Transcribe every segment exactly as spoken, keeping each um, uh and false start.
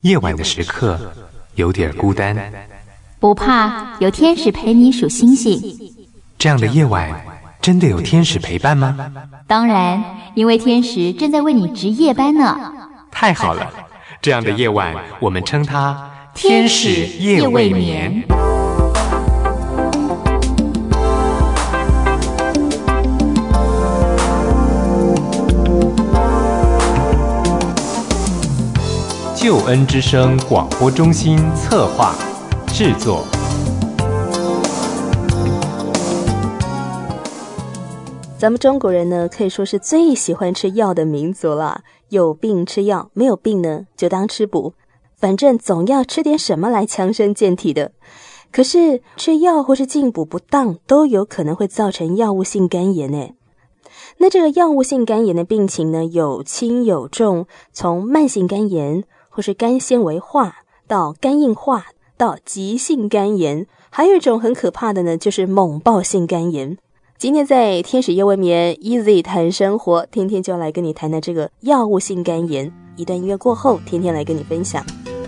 夜晚的时刻有点孤单， 不怕，有天使陪你数星星。 这样的夜晚真的有天使陪伴吗？ 当然，因为天使正在为你值夜班呢。 太好了，这样的夜晚我们称它天使夜未眠。救恩之声广播中心策划制作。 咱们中国人呢，可以说是最喜欢吃药的民族了。有病吃药，没有病呢就当吃补，反正总要吃点什么来强身健体的。可是吃药或是进补不当，都有可能会造成药物性肝炎呢。那这个药物性肝炎的病情呢，有轻有重，从慢性肝炎或是肝纤维化到肝硬化到急性肝炎，还有一种很可怕的呢，就是猛暴性肝炎。今天在天使夜未眠 Easy 谈生活，天天就要来跟你谈谈这个药物性肝炎。一段音乐过后，天天来跟你分享。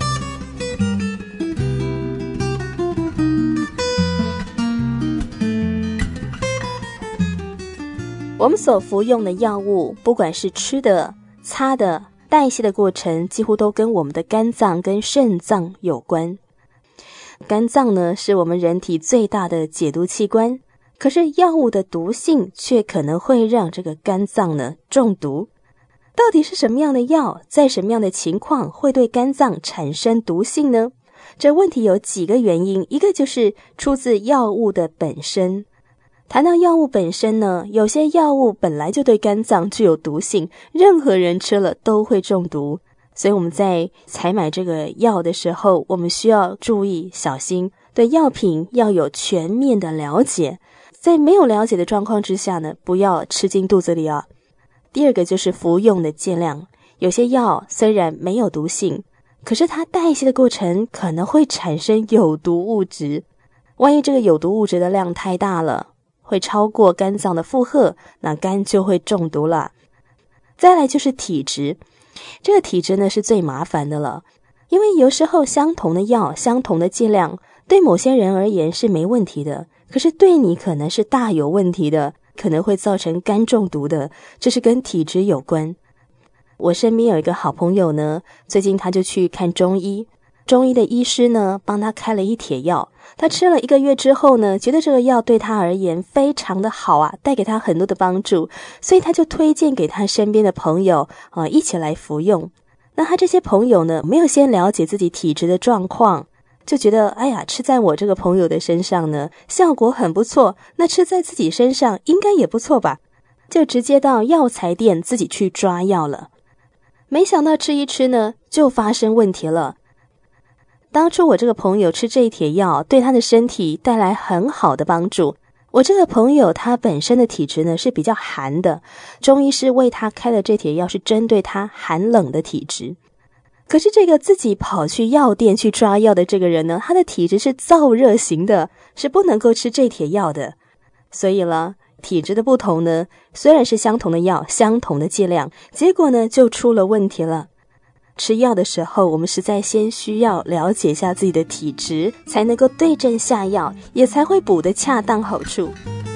我们所服用的药物，不管是吃的、擦的、代谢的过程，几乎都跟我们的肝脏跟肾脏有关。肝脏呢，是我们人体最大的解毒器官，可是药物的毒性却可能会让这个肝脏呢中毒。到底是什么样的药，在什么样的情况会对肝脏产生毒性呢？这问题有几个原因，一个就是出自药物的本身。谈到药物本身呢，有些药物本来就对肝脏具有毒性，任何人吃了都会中毒。所以我们在采买这个药的时候，我们需要注意小心，对药品要有全面的了解。在没有了解的状况之下呢，不要吃进肚子里啊。第二个就是服用的剂量，有些药虽然没有毒性，可是它代谢的过程可能会产生有毒物质。万一这个有毒物质的量太大了，会超过肝脏的负荷，那肝就会中毒了。再来就是体质，这个体质呢是最麻烦的了，因为有时候相同的药，相同的剂量，对某些人而言是没问题的，可是对你可能是大有问题的，可能会造成肝中毒的，这是跟体质有关。我身边有一个好朋友呢，最近他就去看中医，中医的医师呢帮他开了一帖药，他吃了一个月之后呢，觉得这个药对他而言非常的好啊，带给他很多的帮助，所以他就推荐给他身边的朋友啊、呃，一起来服用。那他这些朋友呢，没有先了解自己体质的状况，就觉得哎呀，吃在我这个朋友的身上呢，效果很不错，那吃在自己身上应该也不错吧，就直接到药材店自己去抓药了。没想到吃一吃呢，就发生问题了。当初我这个朋友吃这一帖药，对他的身体带来很好的帮助。我这个朋友他本身的体质呢是比较寒的，中医师为他开的这帖药是针对他寒冷的体质。可是这个自己跑去药店去抓药的这个人呢，他的体质是燥热型的，是不能够吃这帖药的。所以了，体质的不同呢，虽然是相同的药，相同的剂量，结果呢就出了问题了。吃药的时候，我们实在先需要了解一下自己的体质，才能够对症下药，也才会补得恰当好处。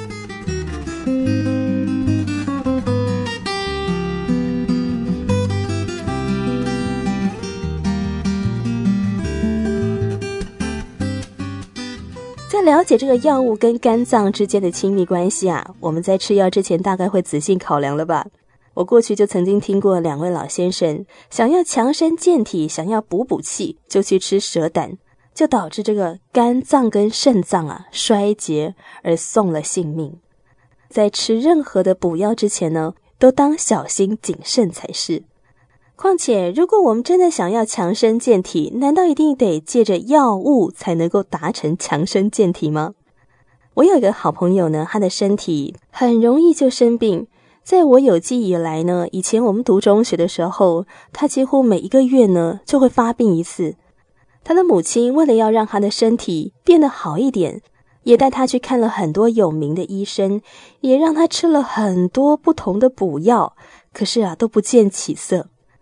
在了解这个药物跟肝脏之间的亲密关系啊，我们在吃药之前大概会仔细考量了吧。我过去就曾经听过两位老先生想要强身健体，想要补补气，就去吃蛇胆，就导致这个肝脏跟肾脏啊衰竭而送了性命。在吃任何的补药之前呢，都当小心谨慎才是。况且如果我们真的想要强身健体，难道一定得借着药物才能够达成强身健体吗？我有一个好朋友呢，他的身体很容易就生病。在我有记忆以来呢，以前我们读中学的时候，他几乎每一个月呢就会发病一次。他的母亲为了要让他的身体变得好一点，也带他去看了很多有名的医生，也让他吃了很多不同的补药，可是啊都不见起色。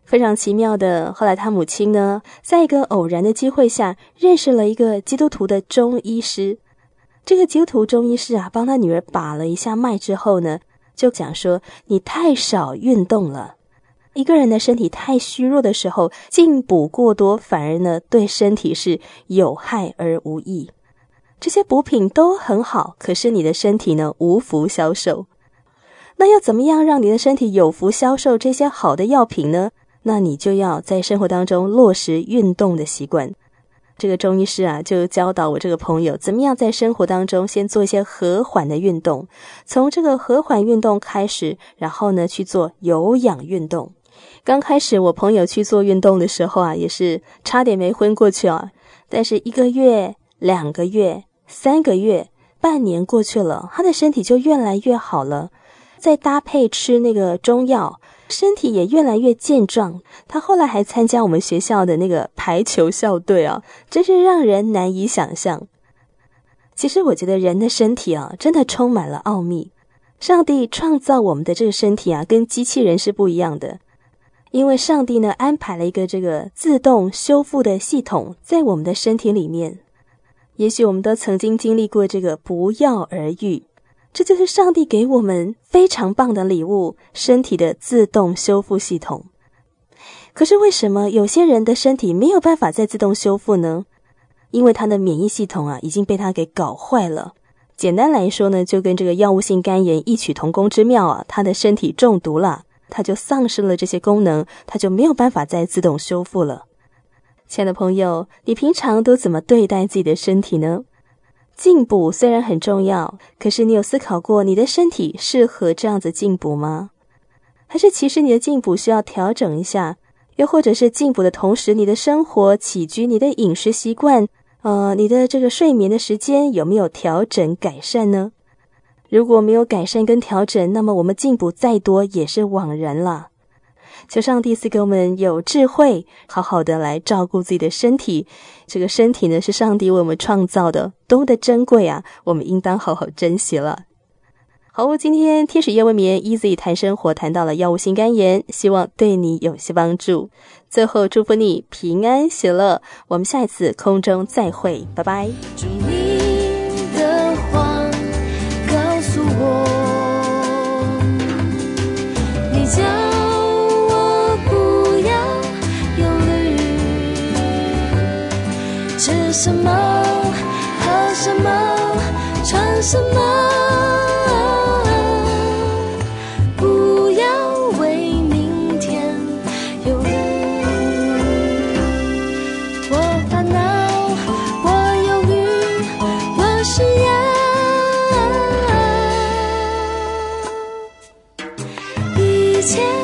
非常奇妙的，后来他母亲呢，在一个偶然的机会下，认识了一个基督徒的中医师。这个基督徒中医师啊，帮他女儿把了一下脉之后呢，就讲说，你太少运动了。一个人的身体太虚弱的时候，进补过多，反而呢，对身体是有害而无益。这些补品都很好，可是你的身体呢，无福消受。那要怎么样让你的身体有福消受这些好的药品呢？那你就要在生活当中落实运动的习惯。这个中医师啊，就教导我这个朋友怎么样在生活当中先做一些和缓的运动，从这个和缓运动开始，然后呢去做有氧运动。刚开始我朋友去做运动的时候啊，也是差点没昏过去啊。但是一个月、两个月、三个月、半年过去了，他的身体就越来越好了。再搭配吃那个中药，身体也越来越健壮。他后来还参加我们学校的那个排球校队啊，真是让人难以想象。其实我觉得人的身体啊，真的充满了奥秘。上帝创造我们的这个身体啊，跟机器人是不一样的。因为上帝呢，安排了一个这个自动修复的系统在我们的身体里面。也许我们都曾经经历过这个不药而愈，这就是上帝给我们非常棒的礼物，身体的自动修复系统。可是为什么有些人的身体没有办法再自动修复呢？因为他的免疫系统啊，已经被他给搞坏了。简单来说呢，就跟这个药物性肝炎异曲同工之妙啊，他的身体中毒了，他就丧失了这些功能，他就没有办法再自动修复了。亲爱的朋友，你平常都怎么对待自己的身体呢？进补虽然很重要，可是你有思考过你的身体适合这样子进补吗？还是其实你的进补需要调整一下？又或者是进补的同时，你的生活起居、你的饮食习惯，呃，你的这个睡眠的时间有没有调整改善呢？如果没有改善跟调整，那么我们进补再多也是枉然了。求上帝赐给我们有智慧，好好的来照顾自己的身体。这个身体呢，是上帝为我们创造的，多么的珍贵啊，我们应当好好珍惜了。好，今天天使夜未眠 Easy 谈生活谈到了药物性肝炎，希望对你有些帮助。最后祝福你平安喜乐，我们下一次空中再会，拜拜。 祝你的话告诉我，你叫我不要忧虑，吃什么喝什么穿什么，一切